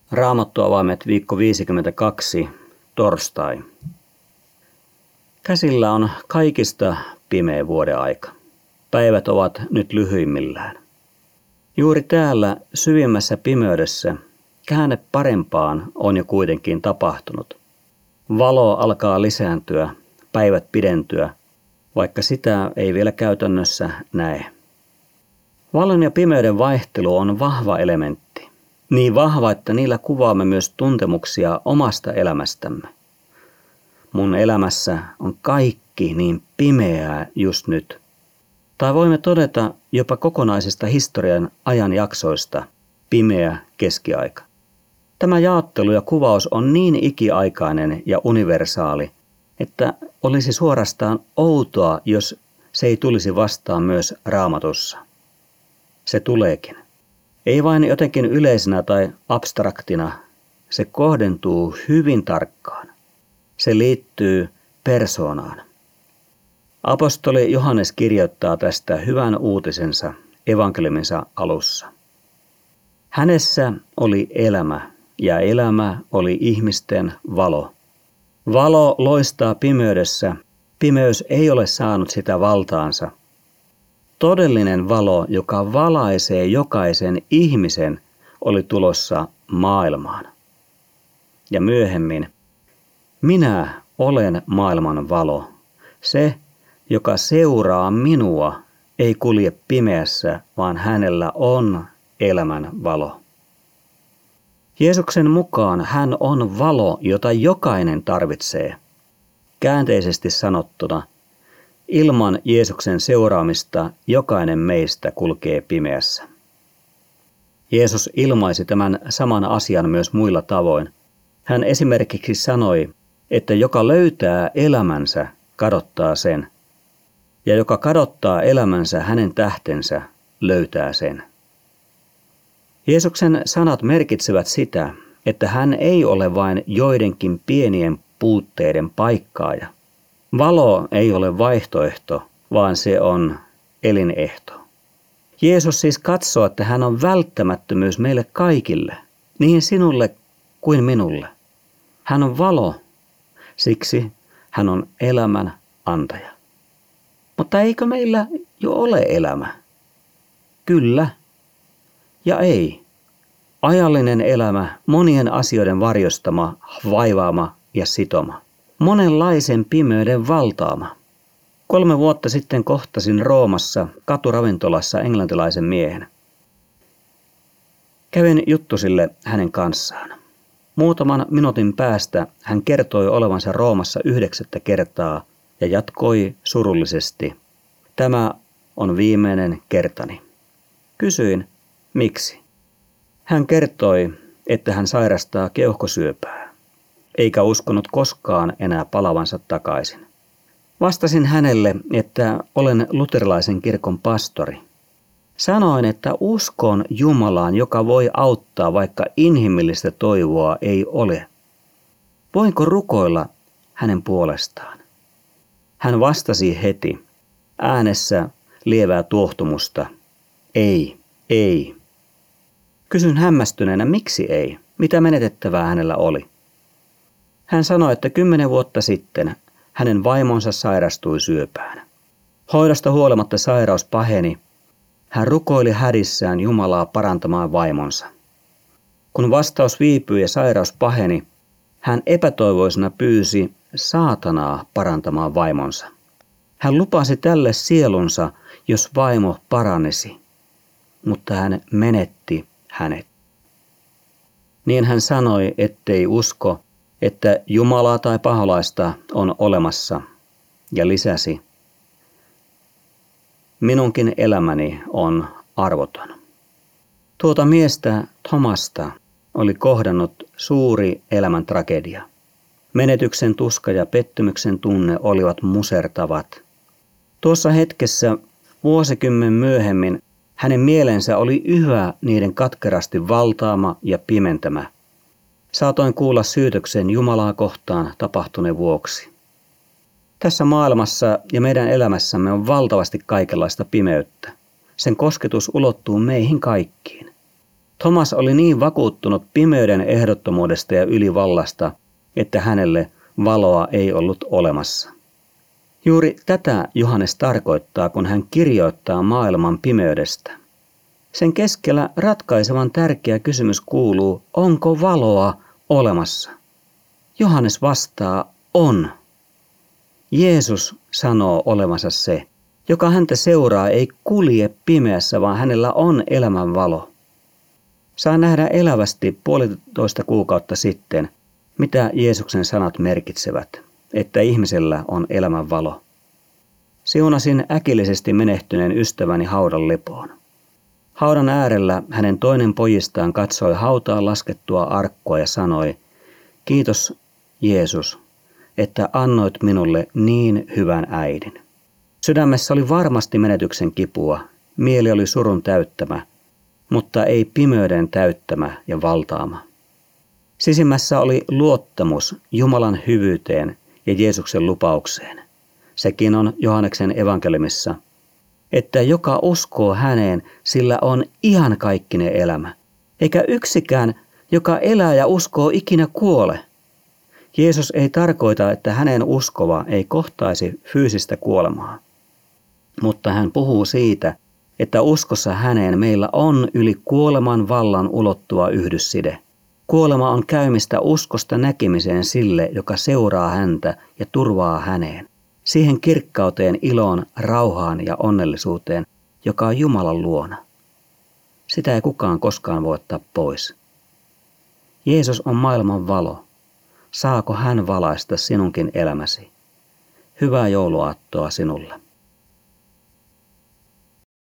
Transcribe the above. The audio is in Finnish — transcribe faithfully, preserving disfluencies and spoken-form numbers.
Raamattuavaimet viikko viisikymmentäkaksi, torstai. Käsillä on kaikista pimeä vuodenaika. Päivät ovat nyt lyhyimmillään. Juuri täällä syvimmässä pimeydessä käänne parempaan on jo kuitenkin tapahtunut. Valo alkaa lisääntyä, päivät pidentyä, vaikka sitä ei vielä käytännössä näe. Valon ja pimeyden vaihtelu on vahva elementti. Niin vahva, että niillä kuvaamme myös tuntemuksia omasta elämästämme. Mun elämässä on kaikki niin pimeää just nyt. Tai voimme todeta jopa kokonaisista historian ajanjaksoista pimeä keskiaika. Tämä jaottelu ja kuvaus on niin ikiaikainen ja universaali, että olisi suorastaan outoa, jos se ei tulisi vastaan myös Raamatussa. Se tuleekin. Ei vain jotenkin yleisenä tai abstraktina, se kohdentuu hyvin tarkkaan. Se liittyy persoonaan. Apostoli Johannes kirjoittaa tästä hyvän uutisensa evankeliuminsa alussa. Hänessä oli elämä, ja elämä oli ihmisten valo. Valo loistaa pimeydessä, pimeys ei ole saanut sitä valtaansa. Todellinen valo, joka valaisee jokaisen ihmisen, oli tulossa maailmaan. Ja myöhemmin, minä olen maailman valo. Se, joka seuraa minua, ei kulje pimeässä, vaan hänellä on elämän valo. Jeesuksen mukaan hän on valo, jota jokainen tarvitsee. Käänteisesti sanottuna, ilman Jeesuksen seuraamista jokainen meistä kulkee pimeässä. Jeesus ilmaisi tämän saman asian myös muilla tavoin. Hän esimerkiksi sanoi, että joka löytää elämänsä, kadottaa sen. Ja joka kadottaa elämänsä hänen tähtensä, löytää sen. Jeesuksen sanat merkitsevät sitä, että hän ei ole vain joidenkin pienien puutteiden paikkaaja. Valo ei ole vaihtoehto, vaan se on elinehto. Jeesus siis katsoo, että hän on välttämättömyys meille kaikille, niin sinulle kuin minulle. Hän on valo, siksi hän on elämän antaja. Mutta eikö meillä jo ole elämä? Kyllä ja ei. Ajallinen elämä, monien asioiden varjostama, vaivaama ja sitoma. Monenlaisen pimeyden valtaama. Kolme vuotta sitten kohtasin Roomassa katuravintolassa englantilaisen miehen. Kävin juttusille hänen kanssaan. Muutaman minuutin päästä hän kertoi olevansa Roomassa yhdeksättä kertaa ja jatkoi surullisesti. Tämä on viimeinen kertani. Kysyin, miksi? Hän kertoi, että hän sairastaa keuhkosyöpää, eikä uskonut koskaan enää palavansa takaisin. Vastasin hänelle, että olen luterilaisen kirkon pastori. Sanoin, että uskon Jumalaan, joka voi auttaa, vaikka inhimillistä toivoa ei ole. Voinko rukoilla hänen puolestaan? Hän vastasi heti, äänessä lievää tuohtumusta. Ei, ei. Kysyn hämmästyneenä, miksi ei? Mitä menetettävää hänellä oli? Hän sanoi, että kymmenen vuotta sitten hänen vaimonsa sairastui syöpään. Hoidosta huolimatta sairaus paheni. Hän rukoili hädissään Jumalaa parantamaan vaimonsa. Kun vastaus viipyi ja sairaus paheni, hän epätoivoisena pyysi saatanaa parantamaan vaimonsa. Hän lupasi tälle sielunsa, jos vaimo paranisi, mutta hän menetti hänet. Niin hän sanoi, ettei usko, että Jumalaa tai paholaista on olemassa, ja lisäsi, minunkin elämäni on arvoton. Tuota miestä Thomasta oli kohdannut suuri elämän tragedia. Menetyksen tuska ja pettymyksen tunne olivat musertavat. Tuossa hetkessä vuosikymmen myöhemmin hänen mielensä oli yhä niiden katkerasti valtaama ja pimentämä. Saatoin kuulla syytöksen Jumalaa kohtaan tapahtuneen vuoksi. Tässä maailmassa ja meidän elämässämme on valtavasti kaikenlaista pimeyttä. Sen kosketus ulottuu meihin kaikkiin. Thomas oli niin vakuuttunut pimeyden ehdottomuudesta ja ylivallasta, että hänelle valoa ei ollut olemassa. Juuri tätä Johannes tarkoittaa, kun hän kirjoittaa maailman pimeydestä. Sen keskellä ratkaisevan tärkeä kysymys kuuluu, onko valoa olemassa? Johannes vastaa, on. Jeesus sanoo olevansa se, joka häntä seuraa, ei kulje pimeässä, vaan hänellä on elämän valo. Saan nähdä elävästi puolitoista kuukautta sitten, mitä Jeesuksen sanat merkitsevät, että ihmisellä on elämän valo. Siunasin äkillisesti menehtyneen ystäväni haudan lepoon. Haudan äärellä hänen toinen pojistaan katsoi hautaan laskettua arkkua ja sanoi, kiitos Jeesus, että annoit minulle niin hyvän äidin. Sydämessä oli varmasti menetyksen kipua, mieli oli surun täyttämä, mutta ei pimeyden täyttämä ja valtaama. Sisimmässä oli luottamus Jumalan hyvyyteen ja Jeesuksen lupaukseen. Sekin on Johanneksen evankeliumissa, että joka uskoo häneen, sillä on iankaikkinen elämä, eikä yksikään, joka elää ja uskoo, ikinä kuole. Jeesus ei tarkoita, että hänen uskova ei kohtaisi fyysistä kuolemaa, mutta hän puhuu siitä, että uskossa häneen meillä on yli kuoleman vallan ulottuva yhdysside. Kuolema on käymistä uskosta näkemiseen sille, joka seuraa häntä ja turvaa häneen. Siihen kirkkauteen, iloon, rauhaan ja onnellisuuteen, joka on Jumalan luona. Sitä ei kukaan koskaan voi ottaa pois. Jeesus on maailman valo. Saako hän valaista sinunkin elämäsi? Hyvää jouluaattoa sinulle.